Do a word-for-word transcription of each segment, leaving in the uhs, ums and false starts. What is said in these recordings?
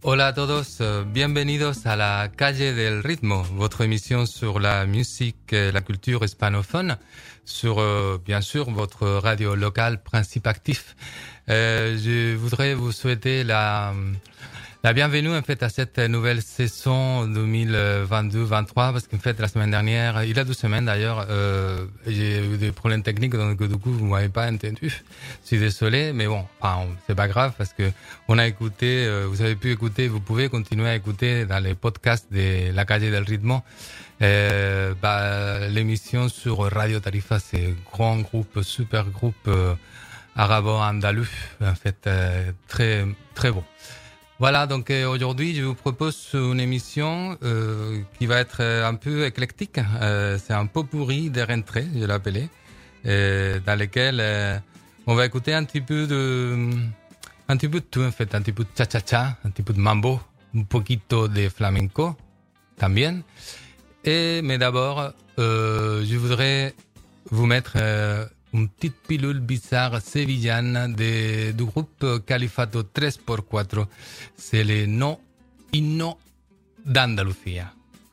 Hola a todos, bienvenidos a la Calle del Ritmo, votre émission sur la musique et la culture hispanophone, sur euh, bien sûr votre radio locale Principe Actif. Euh, je voudrais vous souhaiter la la bienvenue en fait à cette nouvelle saison deux mille vingt-deux vingt-trois, parce qu'en fait la semaine dernière, il y a deux semaines d'ailleurs, euh, j'ai eu des problèmes techniques donc du coup vous m'avez pas entendu. Je suis désolé, mais bon, enfin, c'est pas grave parce que on a écouté, euh, vous avez pu écouter, vous pouvez continuer à écouter dans les podcasts de la Calle del Ritmo. Euh, bah, l'émission sur Radio Tarifa, c'est grand groupe, super groupe euh, arabo-andalus, en fait euh, très très beau. Voilà, donc euh, aujourd'hui je vous propose une émission euh, qui va être un peu éclectique. Euh, c'est un pot-pourri des rentrées, je l'appelais, euh, dans lequel euh, on va écouter un petit peu de, un petit peu de tout en fait, un petit peu de cha-cha-cha, un petit peu de mambo, un poquito de flamenco, también. Et mais d'abord, euh, je voudrais vous mettre euh, une petite pilule bizarre sévillane de, du groupe Califato tres por cuatro. C'est le No Himno d'Andalucía.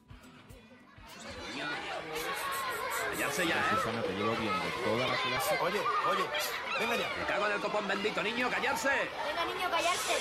Callarse ya, ¿eh? Susana, te llevo viendo toda la clase. Oye, oye, venga ya. Me cago en el copón bendito, niño, callarse. Venga, niño, callarse.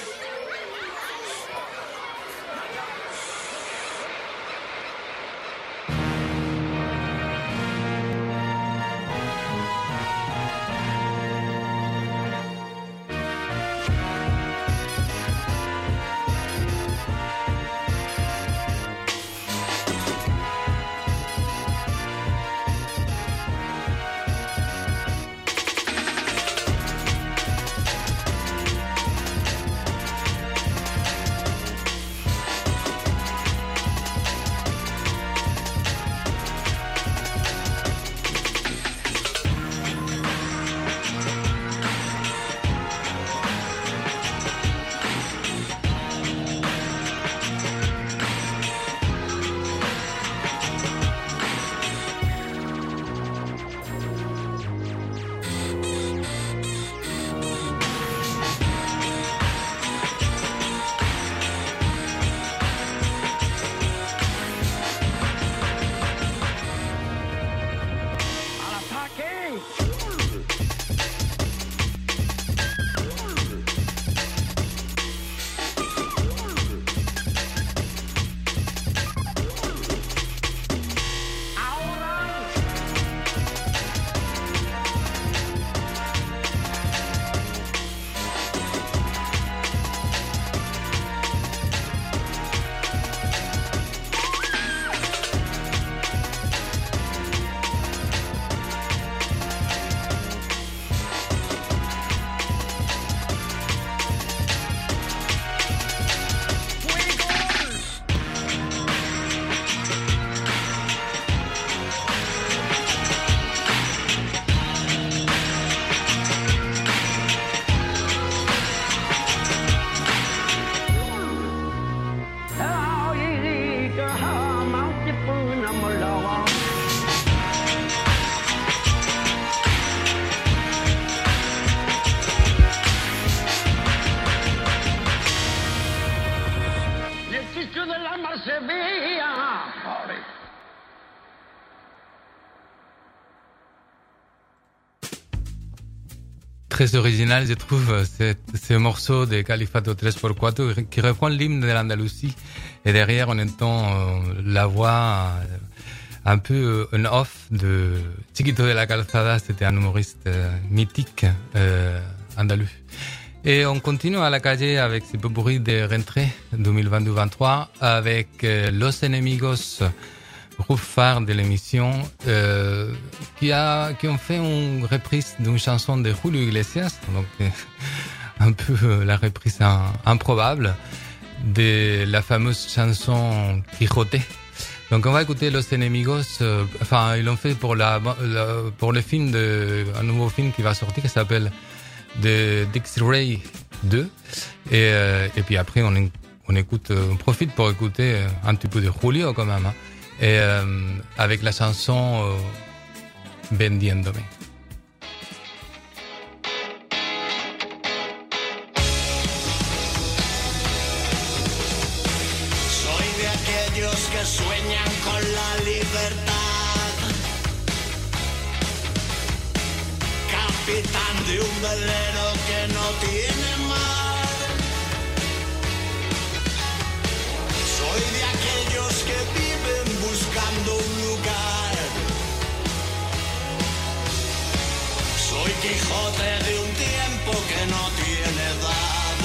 Très original, je trouve, ce, ce morceau de Califato tres por cuatro qui reprend l'hymne de l'Andalousie. Et derrière, on entend euh, la voix euh, un peu euh, en off de Chiquito de la Calzada. C'était un humoriste euh, mythique euh, andalou. Et on continue à la calle avec ce pot-pourri de rentrée deux mille vingt-deux vingt-trois avec euh, Los Enemigos, groupe phare de l'émission, euh, qui a qui ont fait une reprise d'une chanson de Julio Iglesias, donc euh, un peu euh, la reprise un, improbable de la fameuse chanson Quijote. Donc on va écouter Los Enemigos. Euh, enfin, ils l'ont fait pour la, la pour le film de un nouveau film qui va sortir qui s'appelle The X-Ray deux. Et euh, et puis après on on écoute, on profite pour écouter un petit peu de Julio quand même. Hein. Et euh, avec la chanson euh, Vendiéndome. de aquellos que sueñan con la libertad, capitán de un velero que no tiene mar. Soy de aquellos que viven buscando un lugar. Soy Quijote de un tiempo que no tiene edad.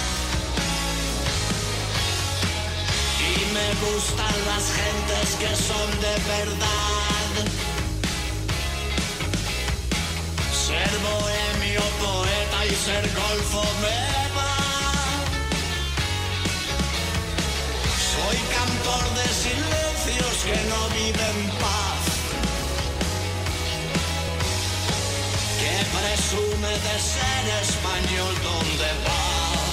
Y me gustan las gentes que son de verdad. Ser bohemio, poeta y ser golfo me va. Soy cantor de silencios que no viven paz, que presume de ser español donde va.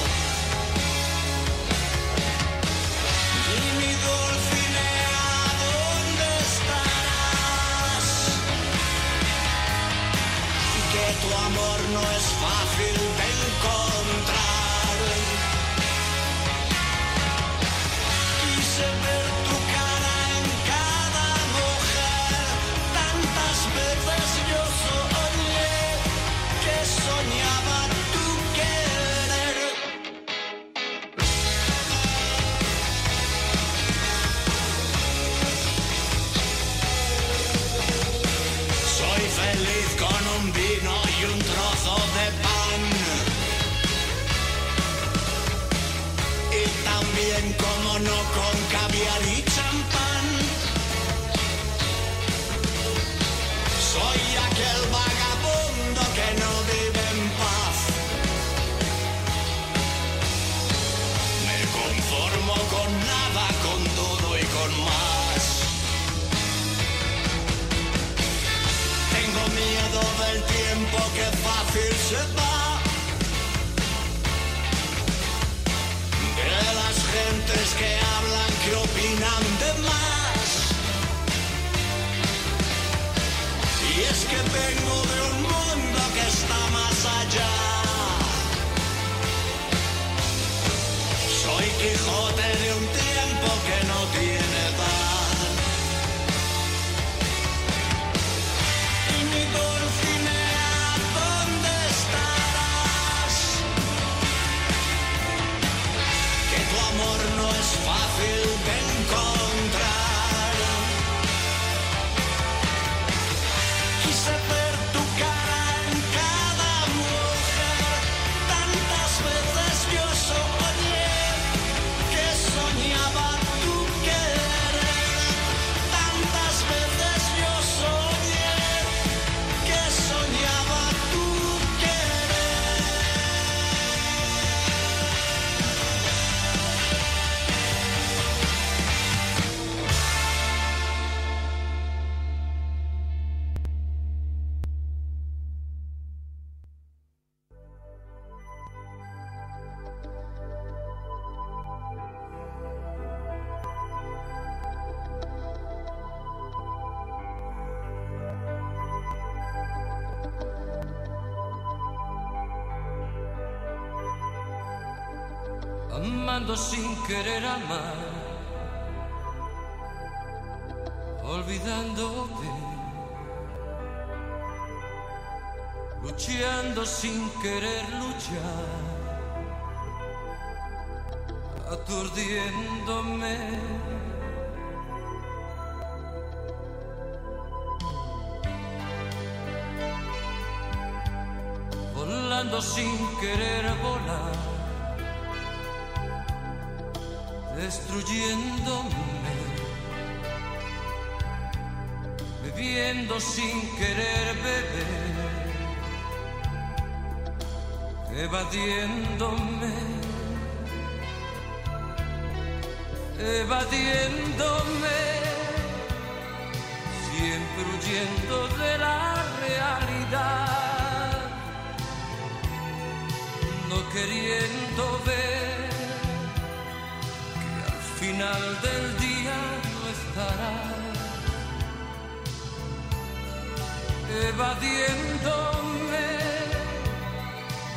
Y mi Dulcinea, ¿dónde estarás? Que tu amor no es fácil de encontrar. Quise ver tu cara en cada mujer, tantas veces yo soñé que soñaba tu querer. Soy feliz con un vino y un trozo de pan, y también, como no, con caviar y champán. Soy aquel vagabundo que no vive en paz. Me conformo con nada, con todo y con más. Tengo miedo del tiempo que fácil se va, de las gentes que hablan, que opinan de más. Y es que vengo de un mundo que está más allá. Soy Quijote de un tiempo que no tiene edad. Y mi Dulcinea, ¿dónde estarás? Que tu amor no es fácil de encontrar. Quise ver tu cara en cada mujer, tantas veces yo soñé que soñaba tu querer. Tantas veces yo soñé que soñaba tu querer. Amando sin querer amar, olvidándote, luchando sin querer luchar, aturdiéndome. Volando sin querer volar, destruyéndome, bebiendo sin querer beber, evadiéndome, evadiéndome, siempre huyendo de la realidad, no queriendo ver final del día no estará, evadiéndome,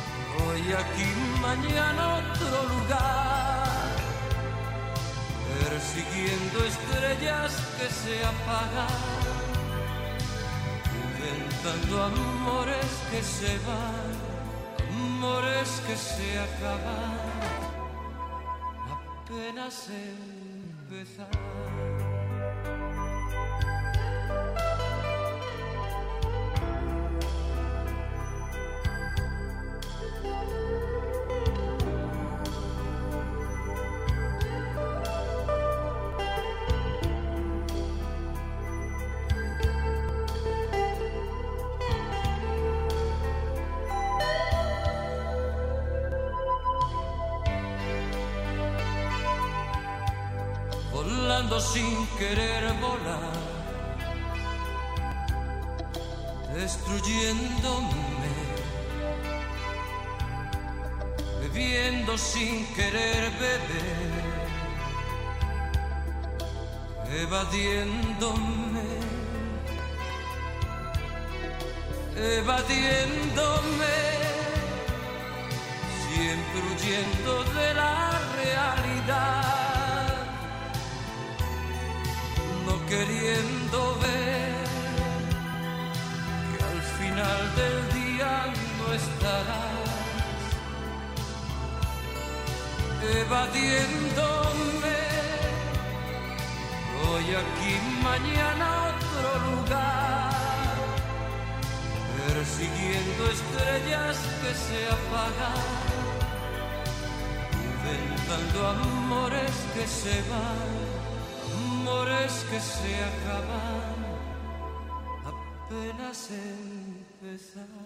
hoy aquí, mañana otro lugar, persiguiendo estrellas que se apagan, inventando amores que se van, amores que se acaban, apenas empezar. Volando sin querer volar, destruyéndome, bebiendo sin querer beber, evadiéndome, evadiéndome, siempre huyendo de la realidad, no queriendo ver que al final del día no estarás, evadiéndome, hoy aquí, mañana otro lugar, persiguiendo estrellas que se apagan, inventando amores que se van, amores que se acaban, apenas empezar.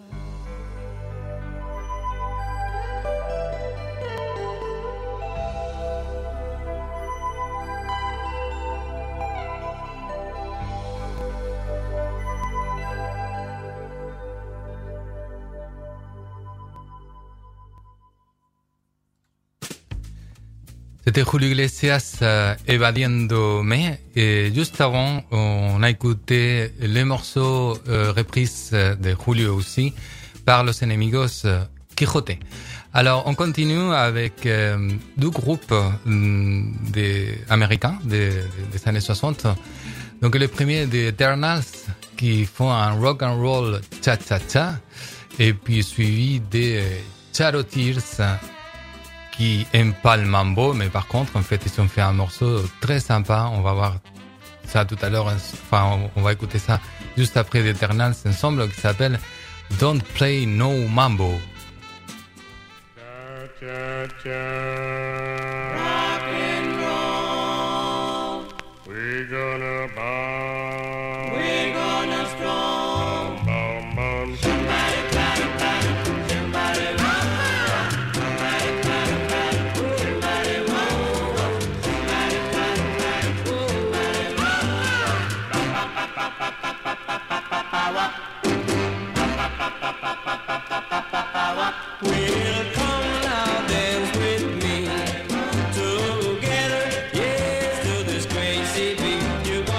C'était Julio Iglesias, euh, Evadiéndome. Et juste avant, on a écouté le morceau euh, reprise de Julio aussi par Los Enemigos, euh, Quijote. Alors, on continue avec euh, deux groupes euh, des américains des, des années soixante. Donc, le premier des Eternals, qui font un rock and roll cha-cha-cha, et puis suivi des Charoteers, qui aiment pas le mambo, mais par contre, en fait, ils ont fait un morceau très sympa. On va voir ça tout à l'heure. Enfin, on va écouter ça juste après l'Eternals ensemble, qui s'appelle Don't Play No Mambo. Cha, cha, cha. Rock and roll. We're gonna bomb. We're gonna strong. Bomb, bomb, somebody clap, clap. Somebody rock. Somebody clap, clap. Somebody roll. Somebody clap, clap. Somebody roll. We'll come now, dance with me together, yes, to this crazy beat. You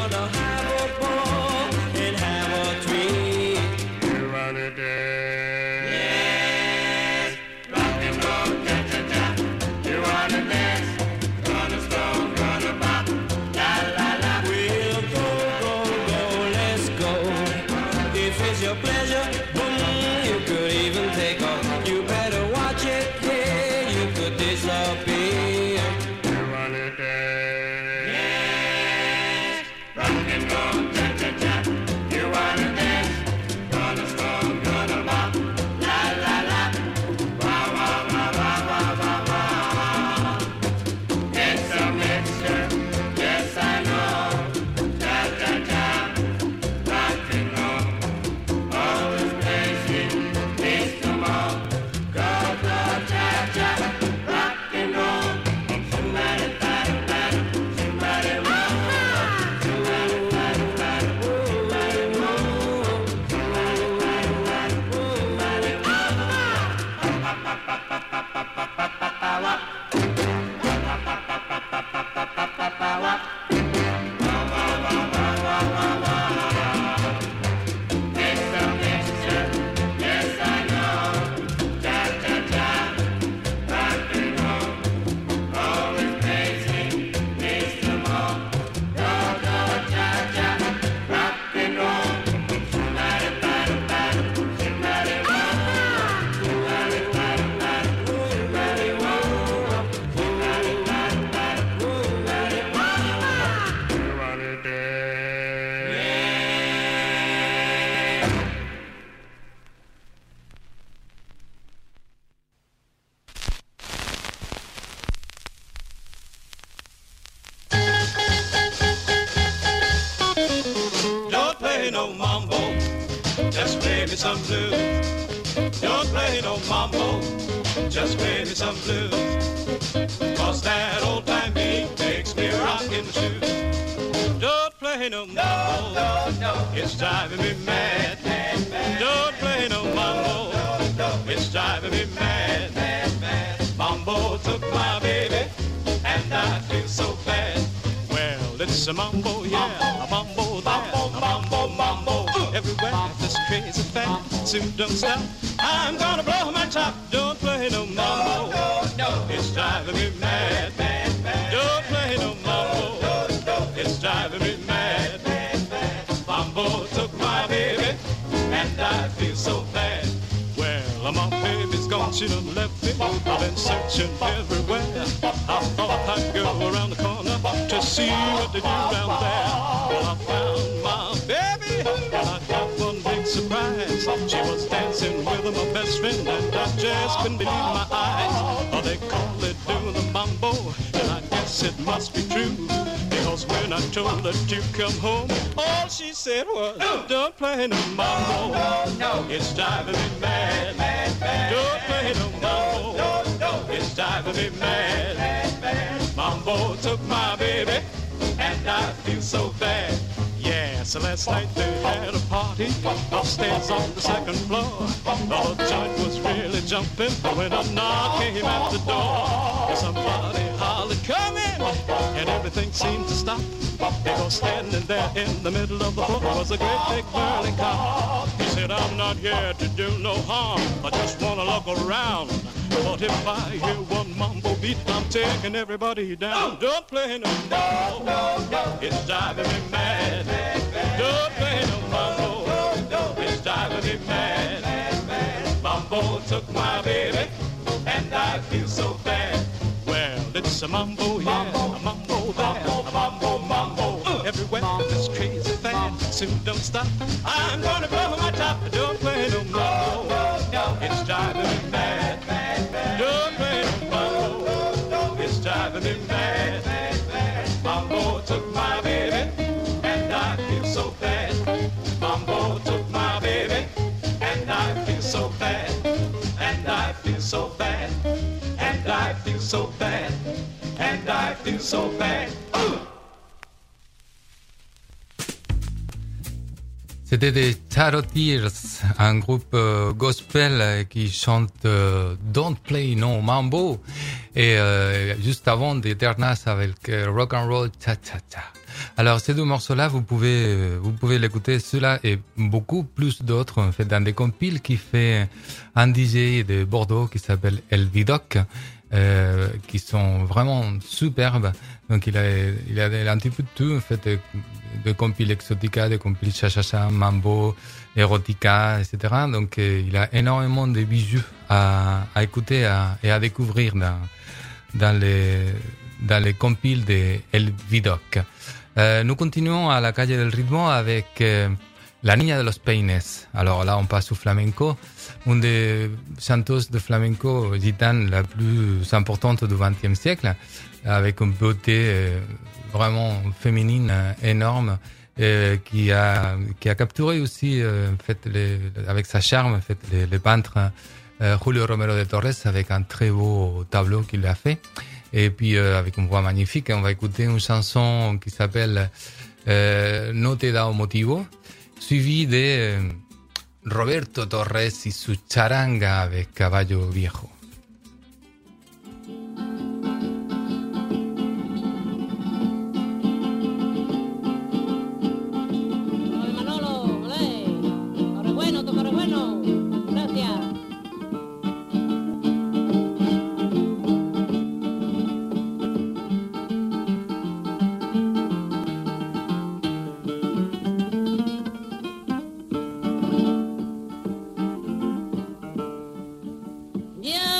just play me some blues. Don't play no mambo, just play me some blues. Cause that old time beat makes me rock in the shoes. Don't play no mambo, no, no, no. It's driving me mad. mad, mad Don't play no mambo, no, no. It's driving me mad. mad, mad. Mambo took my baby, and I feel so bad. Well, it's a mambo, yeah, a mambo there, a mambo, mambo everywhere. This crazy fat suit don't stop. I'm gonna blow my top. Don't play no mambo, no, no, no. It's driving me mad. mad, mad. Don't play no mambo, no, no. It's driving me mad. mad, mad. Mambo took my baby, and I feel so bad. Well, my baby's gone, she done left me. I've been searching everywhere. I thought I'd go around the corner to see what they do around there. Well, I found my baby, and I got one big surprise. She was dancing with my best friend, and I just couldn't believe my eyes. Oh, they call it doing the mambo, and I guess it must be true. Because when I told her to come home, all she said was, don't play no mambo. No, no, it's driving me mad. mad, mad. Don't play no mambo. No, no, it's driving me mad. mad, mad. Mambo took my baby, and I feel so bad. Yeah, so last night they had a party upstairs on the second floor. The joint was really jumping when a knock came at the door. Somebody hollered, come in, and everything seemed to stop. Because standing there in the middle of the floor was a great big burly cop. He said, I'm not here to do no harm, I just want to look around. But if I hear one mambo beat, I'm taking everybody down. Don't play no mambo, no, no, it's driving me mad. Don't play no mambo, no, no, it's driving me mad. Mambo took my baby, and I feel so bad. Well, it's a mambo here, a mambo there, a mambo, mambo uh, everywhere. This crazy fad soon don't stop. I'm gonna blow my top. Don't play no mambo, no, no, it's driving me mad. Don't play no mambo, it's driving me mad. Mambo took my baby, and I feel so bad. Mambo took my baby, and I feel so bad. And I feel so bad. And I feel so bad. And I feel so bad. Uh. C'était des Charioteers, un groupe euh, gospel euh, qui chante euh, Don't Play No Mambo, et euh, juste avant des Ternas avec euh, Rock and Roll Cha Cha Cha. Alors ces deux morceaux-là, vous pouvez vous pouvez l'écouter, ceux-là et beaucoup plus d'autres, en fait, dans des compiles qui fait un D J de Bordeaux qui s'appelle El Vidoc, euh, qui sont vraiment superbes. Donc il a il a, il a un petit peu de tout, en fait, de, de compiles exotica, de compiles cha-cha-cha, mambo, erotica, et cetera. Donc euh, il a énormément de bijoux à, à écouter à, et à découvrir dans dans les dans les compiles de El Vidoc. Euh, nous continuons à la calle del ritmo avec euh, La Niña de los Peines. Alors là, on passe au flamenco, une des chanteuses de flamenco gitane la plus importante du vingtième siècle, avec une beauté euh, vraiment féminine euh, énorme, euh, qui a qui a capturé aussi euh, en fait les, avec sa charme en fait les, les peintres euh, Julio Romero de Torres, avec un très beau tableau qu'il a fait. Et puis euh, avec une voix magnifique, on va écouter une chanson qui s'appelle euh, No te dao motivo, suivie de euh, Roberto Torres y su charanga avec Caballo Viejo. Yeah.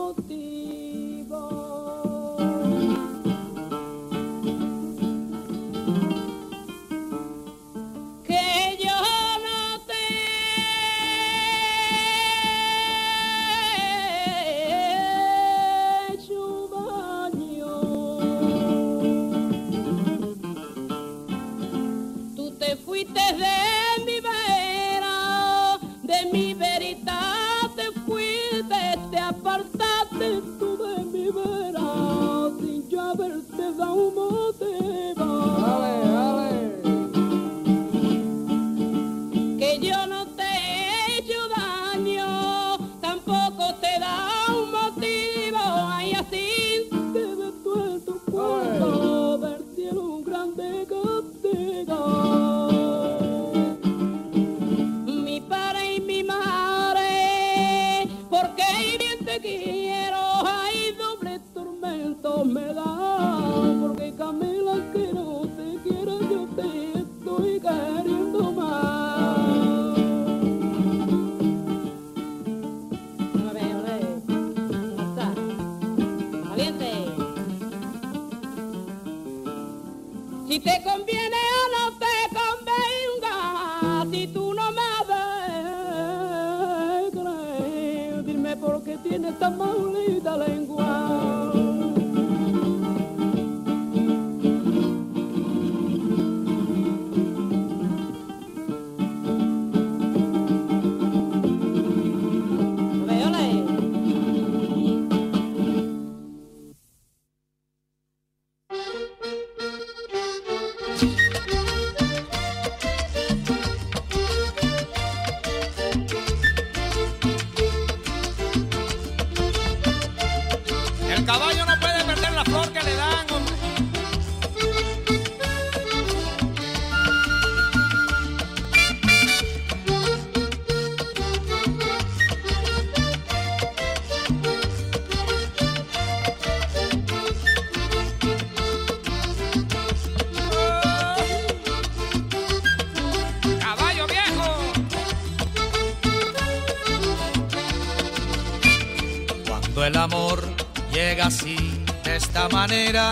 El amor llega así, de esta manera,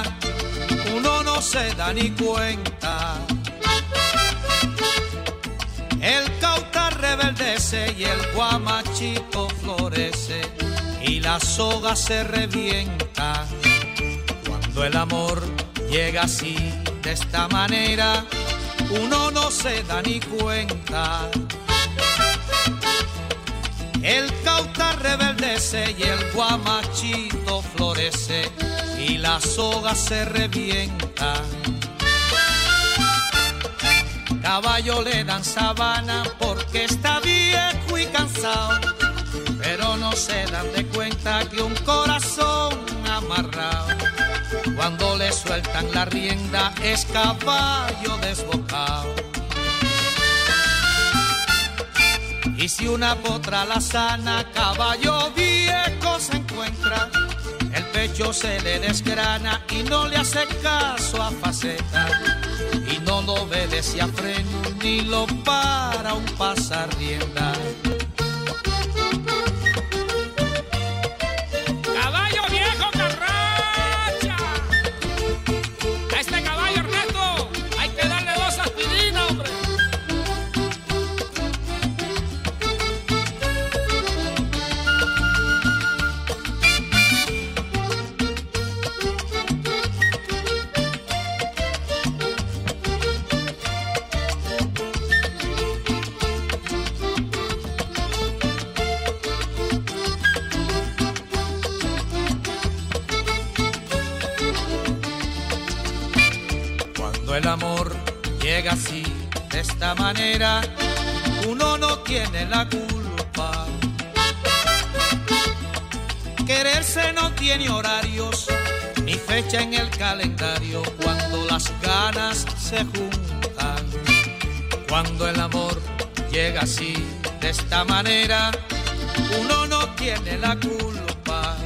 uno no se da ni cuenta. El cauta rebeldece y el guamachito florece y la soga se revienta. Cuando el amor llega así, de esta manera, uno no se da ni cuenta. El cauta rebeldece y el guamachito florece y la soga se revienta. Caballo le dan sabana porque está viejo y cansado, pero no se dan de cuenta que un corazón amarrado, cuando le sueltan la rienda, es caballo desbocado. Y si una potra la sana, caballo viejo se encuentra, el pecho se le desgrana y no le hace caso a faceta, y no lo obedece a freno ni lo para un pasarrienda. ¡Caballo viejo carracha! A este caballo, Ernesto, hay que darle dos aspirinas, hombre. El amor llega así, de esta manera, uno no tiene la culpa. Quererse no tiene horarios, ni fecha en el calendario, cuando las ganas se juntan. Cuando el amor llega así, de esta manera, uno no tiene la culpa.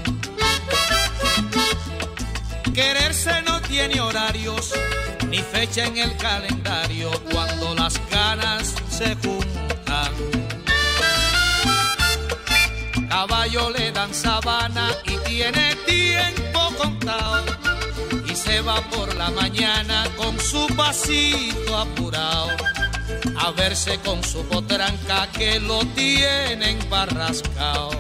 Quererse no tiene horarios, ni fecha en el calendario, cuando las ganas se juntan. Caballo le dan sabana y tiene tiempo contado y se va por la mañana con su pasito apurado a verse con su potranca que lo tienen barrascao.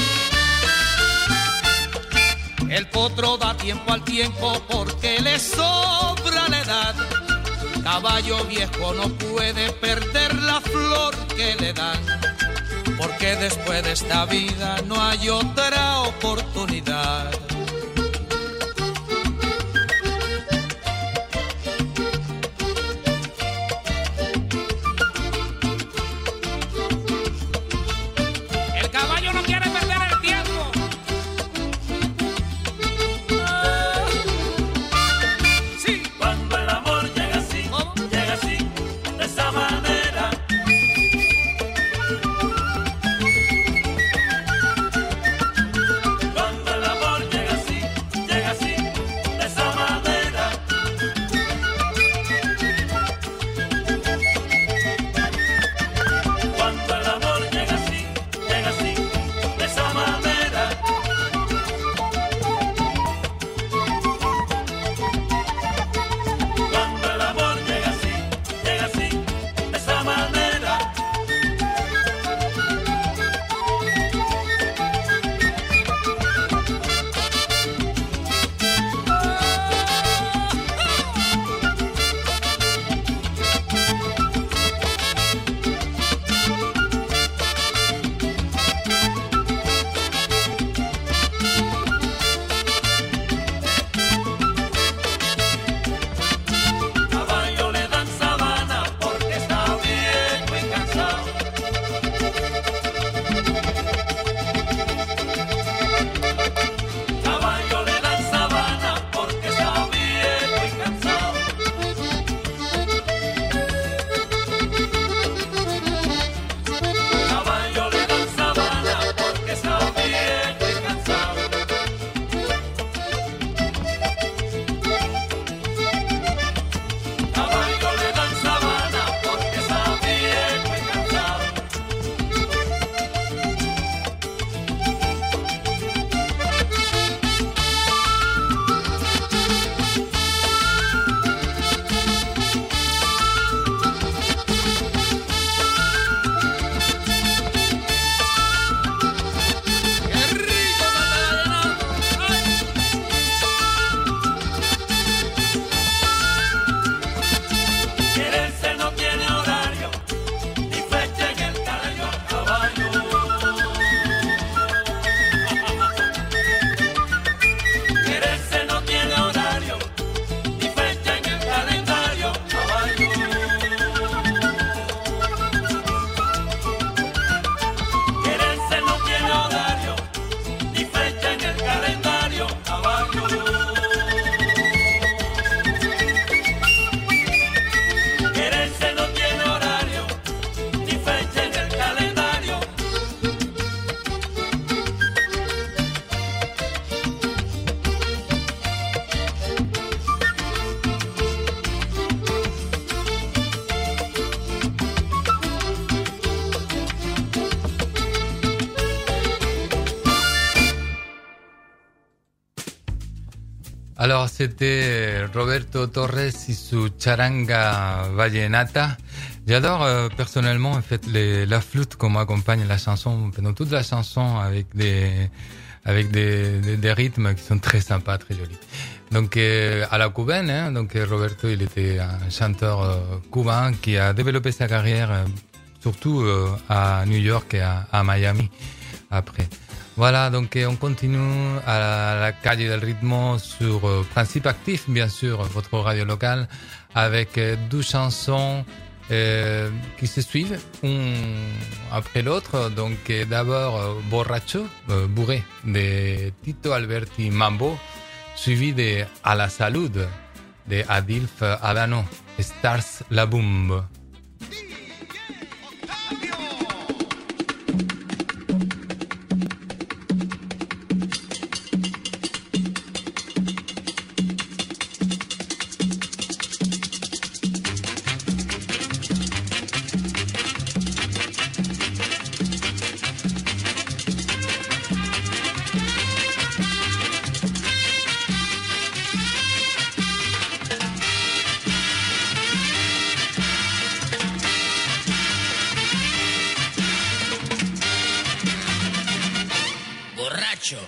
El potro da tiempo al tiempo porque le sobra la edad. Caballo viejo no puede perder la flor que le dan, porque después de esta vida no hay otra oportunidad. El caballo no quiere perder el tiempo. Sí, cuando el amor llega así, ¿Cómo? llega así, de esa manera. Cuando el amor llega así, llega así, de esa manera. Cuando el amor llega así, llega así, de esa manera. Cuando el amor llega así, llega así, de esa manera. Caballo le dan sabana porque está viejo y cansado. Caballo le dan sabana porque está viejo y cansado. Caballo le dan sabana porque está viejo y cansado. Caballo le dan sabana porque está viejo y cansado. ¡Qué rico canta vallenato! ¡Ay! Quererse no tiene horario, ni fecha en el calendario, caballo. Quererse no tiene horario, ni fecha en el calendario, caballo. Quererse no tiene horario, ni fecha en el calendario, caballo. Quererse no tiene horario, ni fecha en el calendario. Alors, c'était Roberto Torres et su charanga vallenata. J'adore euh, personnellement en fait les, la flûte comme accompagne la chanson, pendant toute la chanson avec des avec des, des, des rythmes qui sont très sympas, très jolis. Donc euh, à la cubaine, hein, donc Roberto il était un chanteur euh, cubain qui a développé sa carrière euh, surtout euh, à New York et à, à Miami après. Voilà, donc on continue à la, la calle del ritmo sur euh, Principe Actif, bien sûr, votre radio locale, avec euh, deux chansons euh, qui se suivent, une après l'autre. Donc euh, d'abord euh, Borracho, euh, bourré, de Tito Alberti Mambo, suivi de A la Salud, de Adilf Adano, Stars la Boom. Thank you. borracho.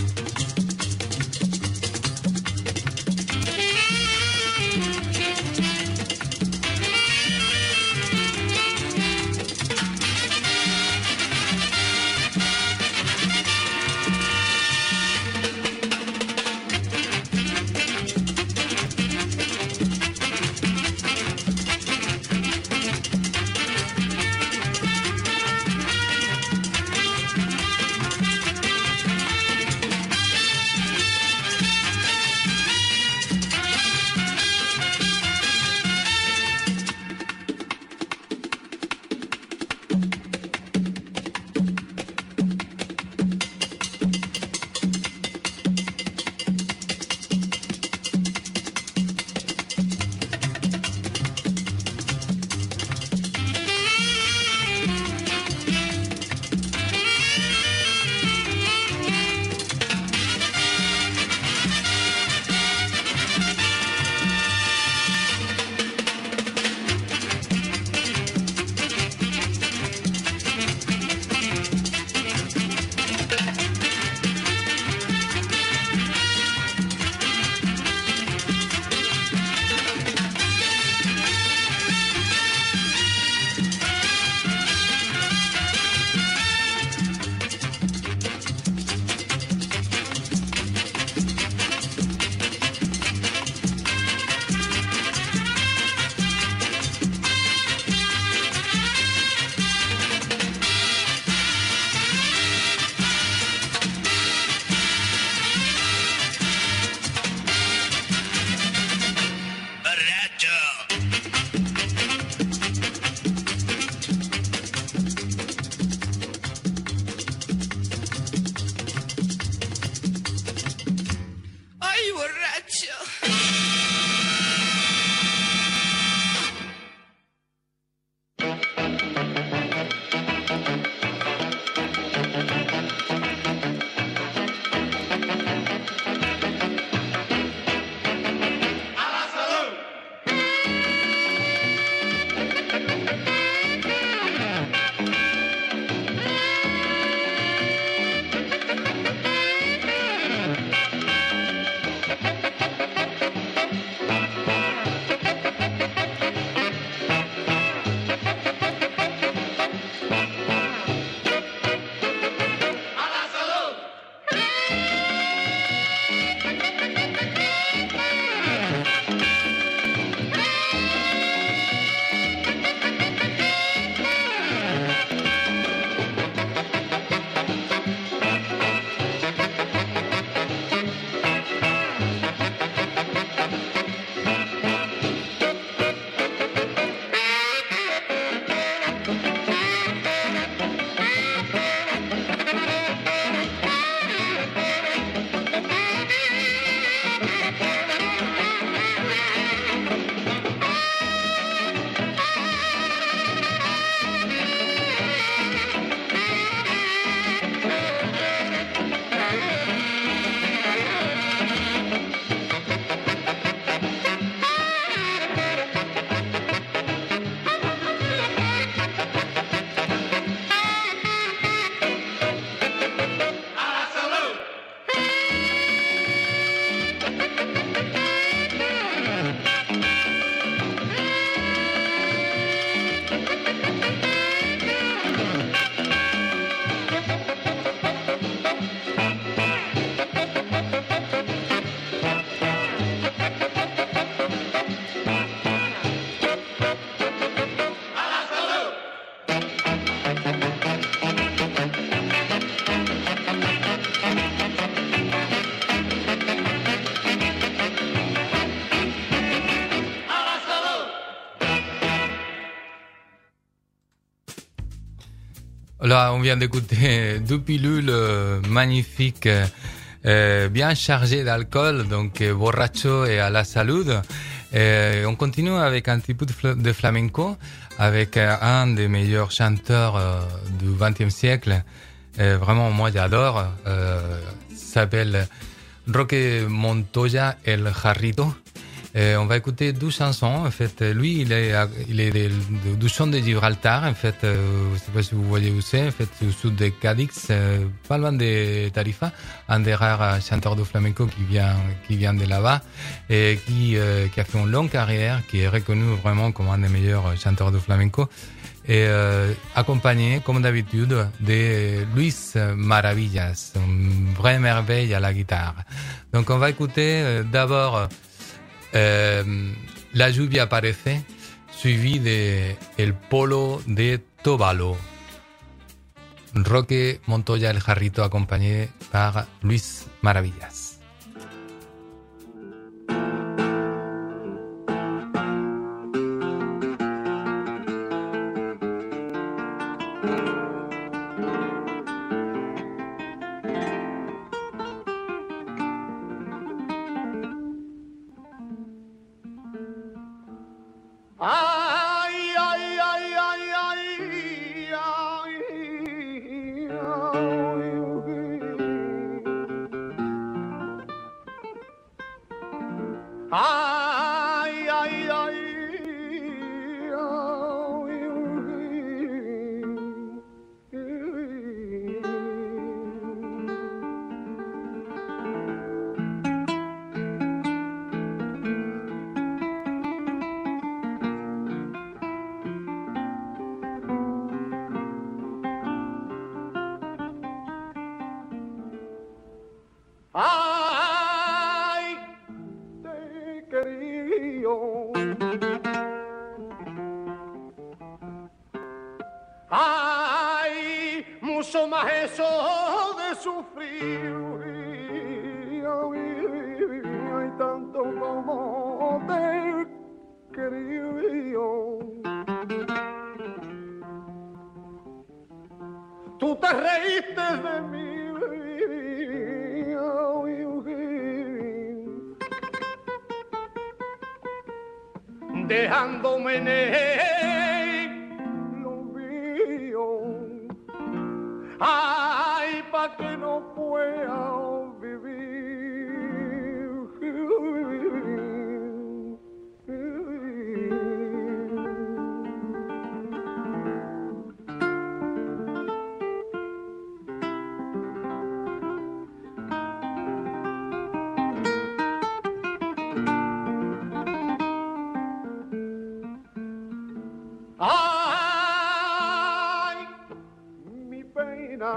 Là, on vient d'écouter deux pilules euh, magnifiques, euh, bien chargées d'alcool, donc euh, borracho et à la salud. Et on continue avec un petit peu de, fl- de flamenco, avec euh, un des meilleurs chanteurs euh, du vingtième siècle. Et vraiment, moi, j'adore. Euh, s'appelle Roque Montoya El Jarrito. Et on va écouter deux chansons. En fait, lui, il est, il est de, de, du chant de Gibraltar. En fait, euh, je ne sais pas si vous voyez où c'est. En fait, au sud de Cadix, euh, pas loin de Tarifa. Un des rares chanteurs de flamenco qui vient, qui vient de là-bas et qui, euh, qui a fait une longue carrière, qui est reconnu vraiment comme un des meilleurs chanteurs de flamenco. Et euh, accompagné, comme d'habitude, de Luis Maravillas, une vraie merveille à la guitare. Donc, on va écouter euh, d'abord Euh, La lluvia aparece, suivi de El polo de Tobalo. Roque Montoya el Jarrito, acompañé par Luis Maravillas. Dejándome en el olvido, ay, pa' que no pueda vivir. Ay, mi pena,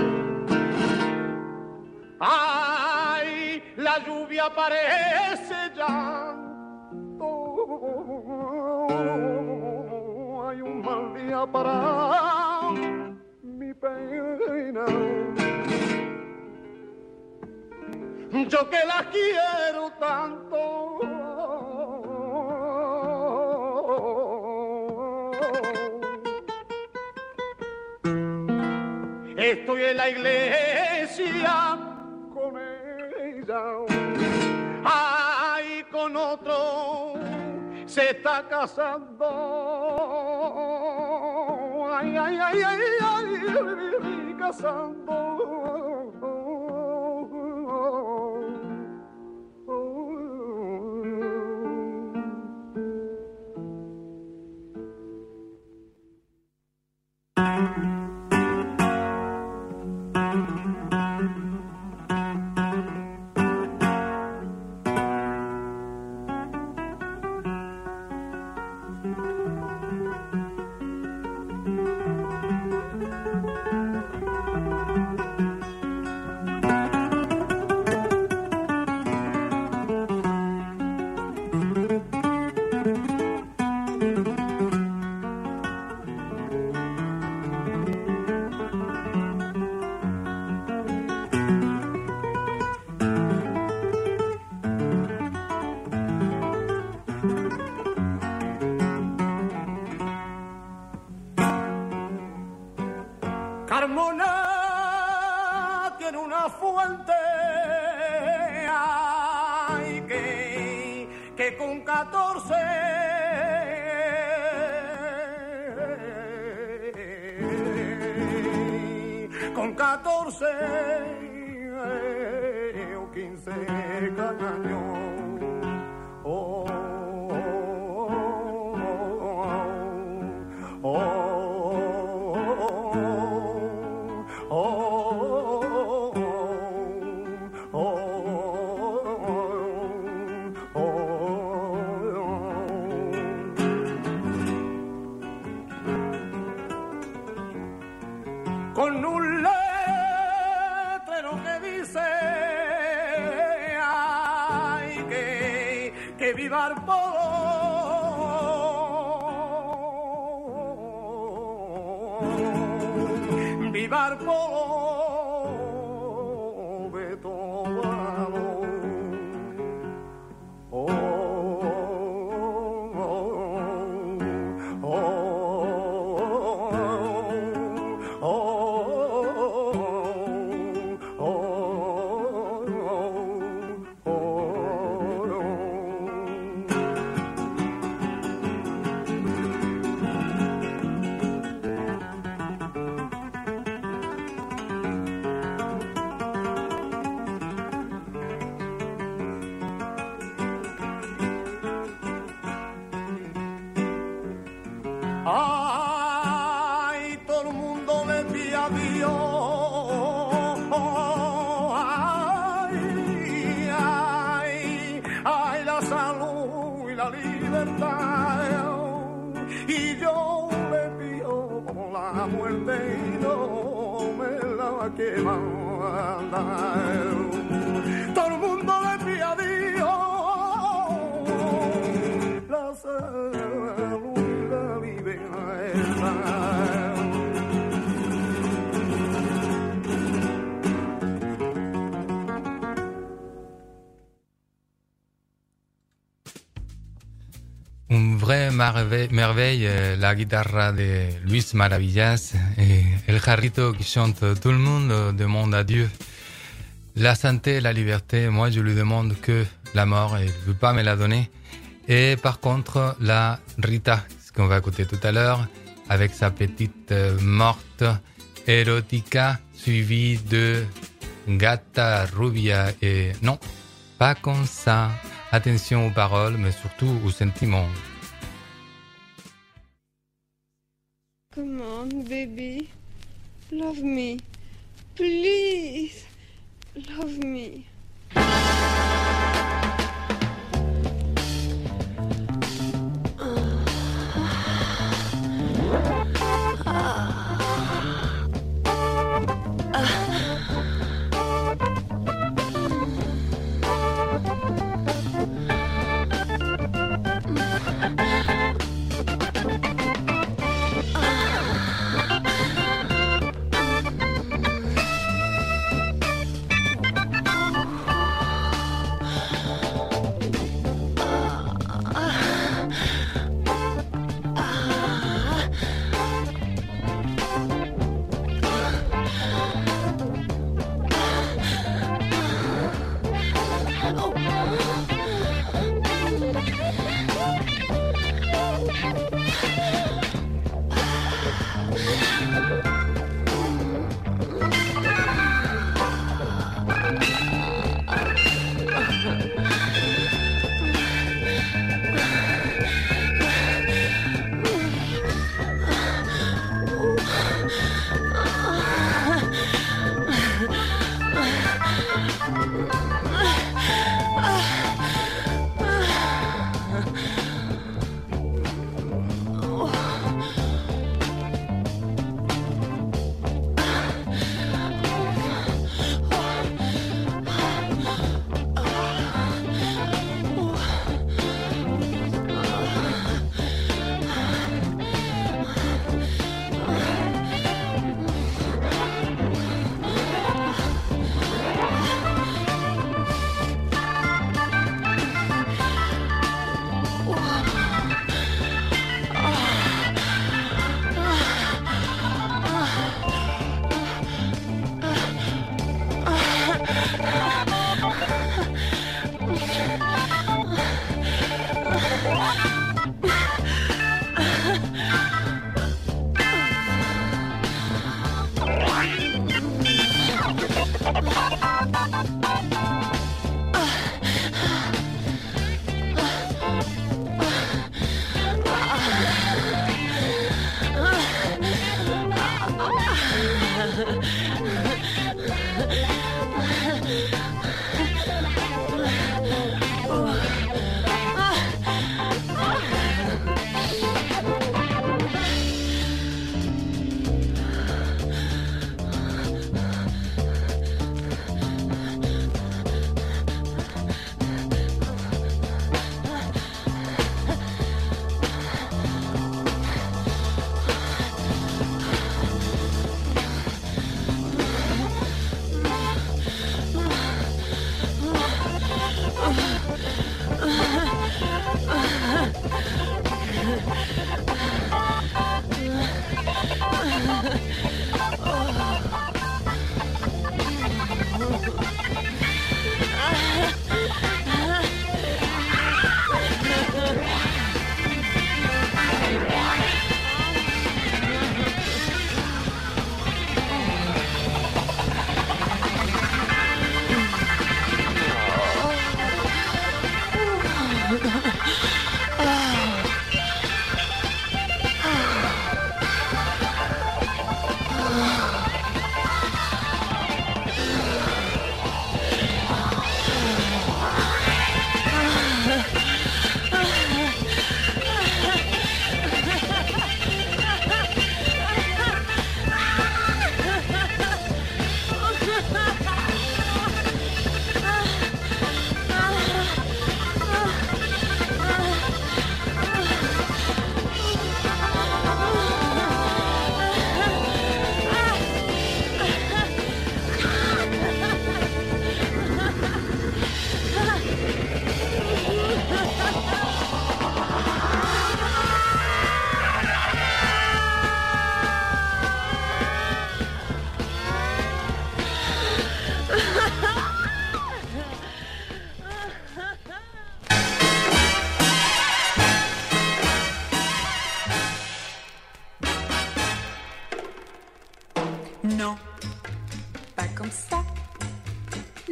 ay, la lluvia parece llanto, hay un mal día para mi pena, yo que la quiero tanto. Estoy en la iglesia con ella, ay, con otro se está casando, ay, ay, ay, ay, ay, casando. Carmona tiene una fuente, ay, que, que con catorce con catorce eh, o quince años, oh, que viva el polo, viva el polo de Tobaló. Oh, oh, oh, oh, oh, oh. Ay, todo el mundo le pide a Dios. Ay, ay, ay, la salud y la libertad. Y yo le pido la muerte y no me la quiera dar. Todo el mundo le pide a Dios la salud y la libertad. Un vrai merveille, merveille euh, la guitare de Luis Maravillas et el jarrito qui chante tout le monde demande à Dieu la santé, la liberté. Moi, je lui demande que la mort et il ne veut pas me la donner. Et par contre, la Rita, ce qu'on va écouter tout à l'heure, avec sa petite euh, morte érotica suivie de Gata Rubia et non, pas comme ça. Attention aux paroles, mais surtout aux sentiments. Come on, baby. Love me. Please. Love me.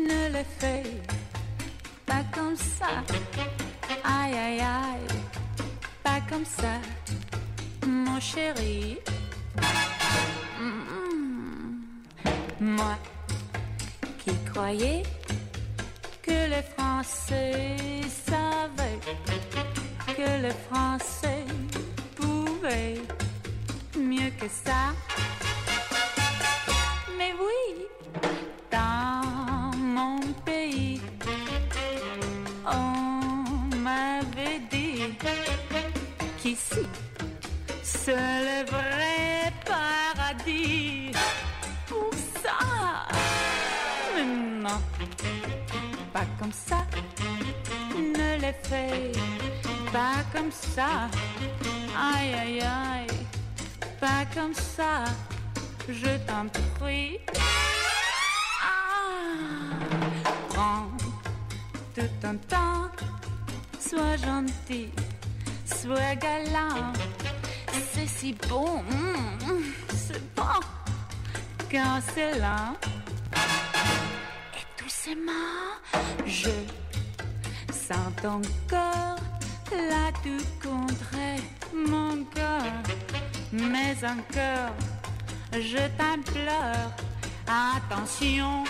ne le fais pas comme ça. Aïe, aïe, aïe, pas comme ça, mon chéri. Mm-hmm. Moi qui croyais que les Français savaient, que les Français pouvaient mieux que ça. Mais oui, dans mon pays, on m'avait dit qu'ici, c'est le vrai paradis. Pour ça, mais non, pas comme ça, ne le fais pas comme ça. Aïe, aïe, aïe, pas comme ça, je t'en prie. Ah, prends tout ton temps, sois gentil, sois galant. C'est si bon, mmh, c'est bon quand c'est lent. Et doucement, je sens ton corps là tout contre mon corps. Mais encore, je t'implore, attention.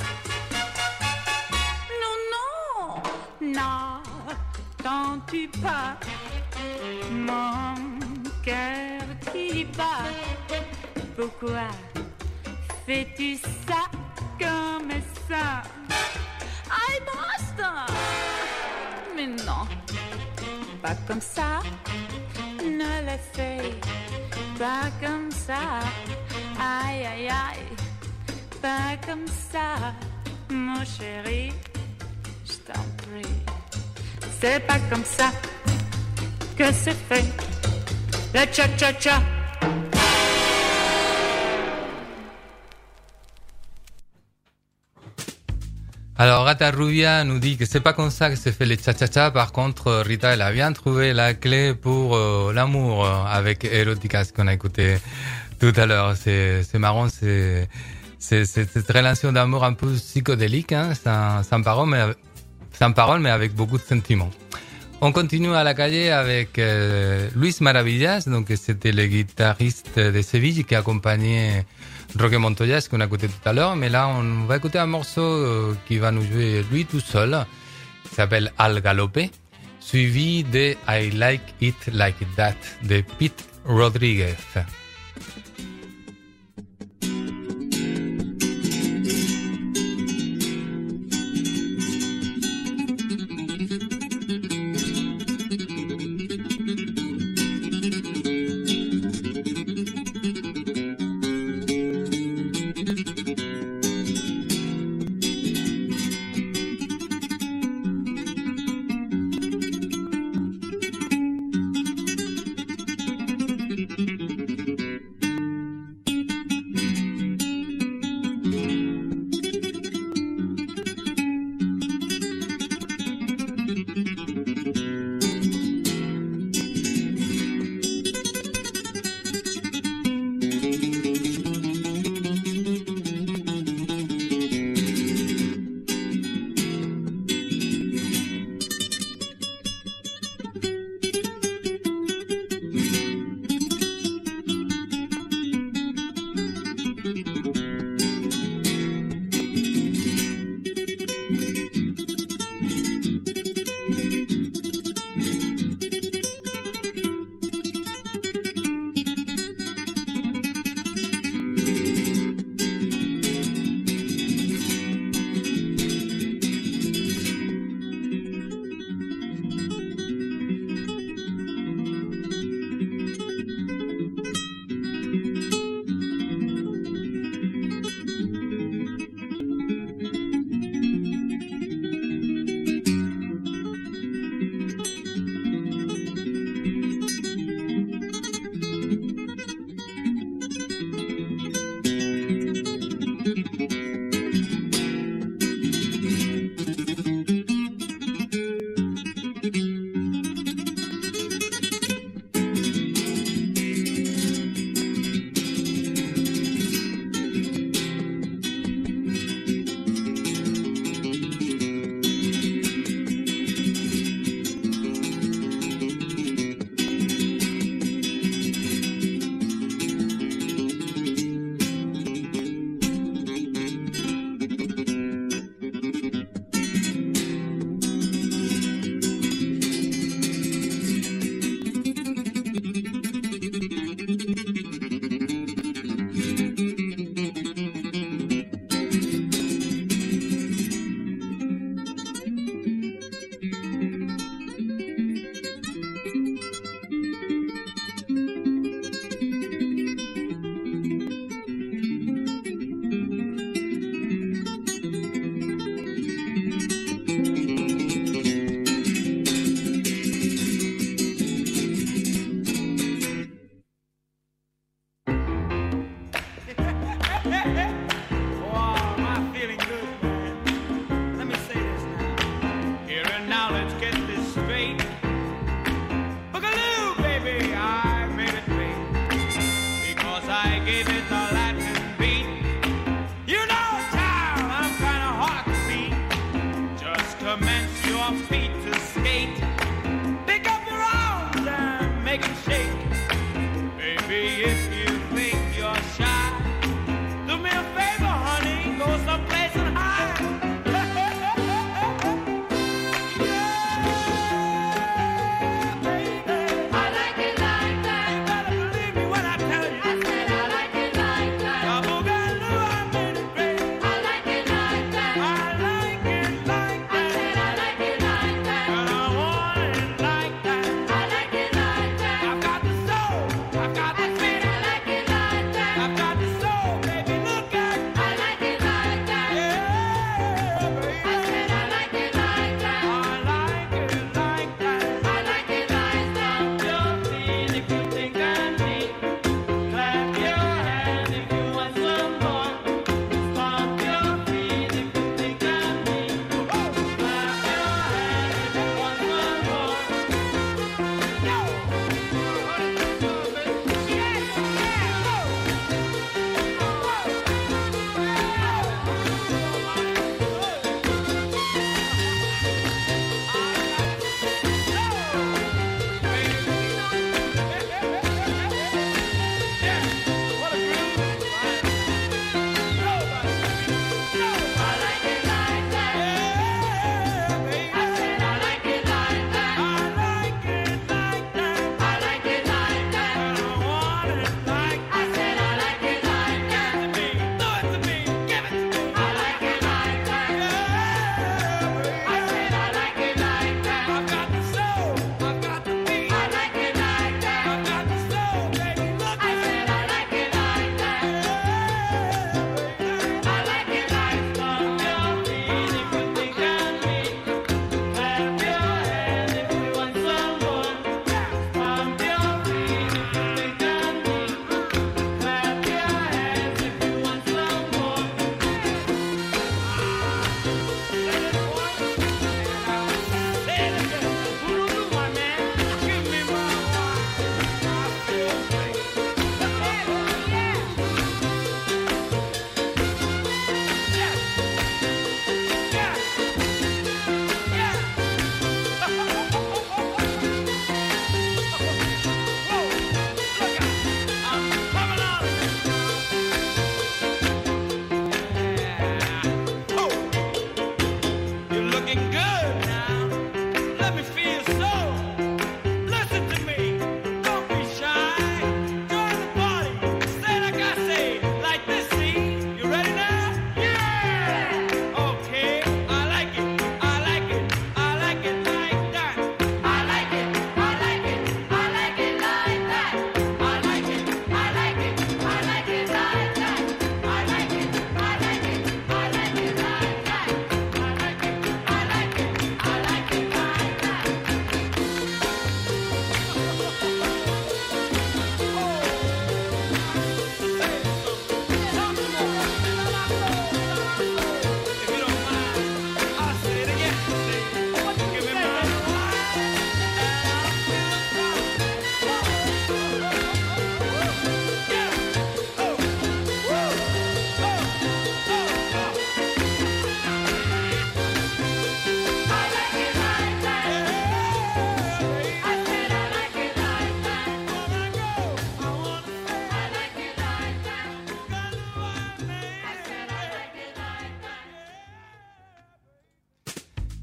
Non, non, n'attends-tu pas, mon cœur qui bat. Pourquoi fais-tu ça comme ça? Aïe, basta! Mais non, pas comme ça, ne le fais pas comme ça. Aïe, aïe, aïe, pas comme ça, mon chéri, je t'en prie. C'est pas comme ça que c'est fait le cha-cha-cha. Alors, Rata Rubia nous dit que c'est pas comme ça que se fait le cha-cha-cha. Par contre, Rita, elle a bien trouvé la clé pour euh, l'amour avec Erotica, ce qu'on a écouté tout à l'heure. C'est, c'est marrant, c'est, c'est, c'est cette relation d'amour un peu psychodélique, hein, sans, sans parole, mais, sans parole, mais avec beaucoup de sentiments. On continue à la calle avec euh, Luis Maravillas, donc c'était le guitariste de Séville qui accompagnait Roque Montoya, ce qu'on a écouté tout à l'heure, mais là on va écouter un morceau euh, qui va nous jouer lui tout seul, qui s'appelle Al Galope, suivi de I Like It Like That de Pete Rodriguez.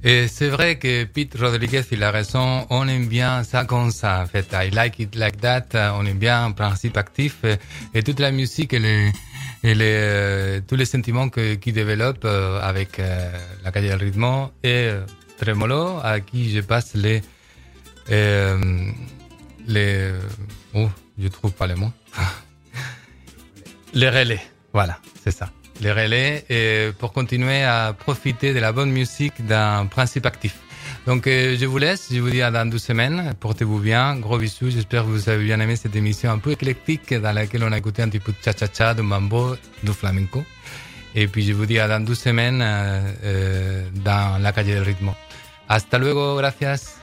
Et c'est vrai que Pete Rodriguez, il a raison, on aime bien ça comme ça, en fait. I like it like that, on aime bien un principe actif et, et toute la musique et, les, et les, euh, tous les sentiments que, qui développent euh, avec euh, la calle del ritmo et euh, Tremolo, à qui je passe les, euh, les, oh, je trouve pas les mots. Les relais, voilà, c'est ça. Les relais et pour continuer à profiter de la bonne musique d'un principe actif. Donc euh, je vous laisse, je vous dis à dans deux semaines, portez-vous bien, gros bisous, j'espère que vous avez bien aimé cette émission un peu éclectique dans laquelle on a écouté un petit peu de cha-cha-cha, de mambo, du flamenco. Et puis je vous dis à dans deux semaines euh, euh, dans la calle del ritmo. Hasta luego, gracias.